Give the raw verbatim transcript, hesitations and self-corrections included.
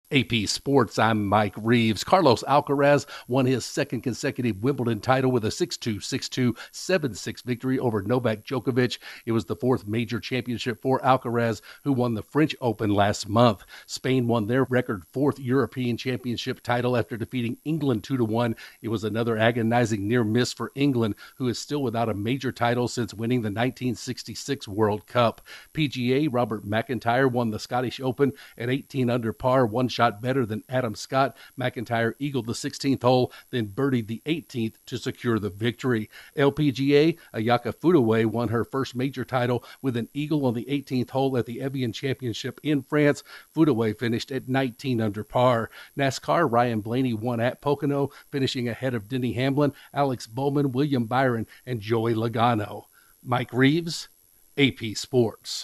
A P Sports, I'm Mike Reeves. Carlos Alcaraz won his second consecutive Wimbledon title with a six two, six two, seven six victory over Novak Djokovic. It was the fourth major championship for Alcaraz, who won the French Open last month. Spain won their record fourth European championship title after defeating England two to one. It was another agonizing near miss for England, who is still without a major title since winning the nineteen sixty-six World Cup. P G A Robert McIntyre won the Scottish Open at eighteen under par, one shot better than Adam Scott. McIntyre eagled the sixteenth hole, then birdied the eighteenth to secure the victory. L P G A, Ayaka Fudaway won her first major title with an eagle on the eighteenth hole at the Evian Championship in France. Fudaway finished at nineteen under par. NASCAR, Ryan Blaney won at Pocono, finishing ahead of Denny Hamlin, Alex Bowman, William Byron, and Joey Logano. Mike Reeves, A P Sports.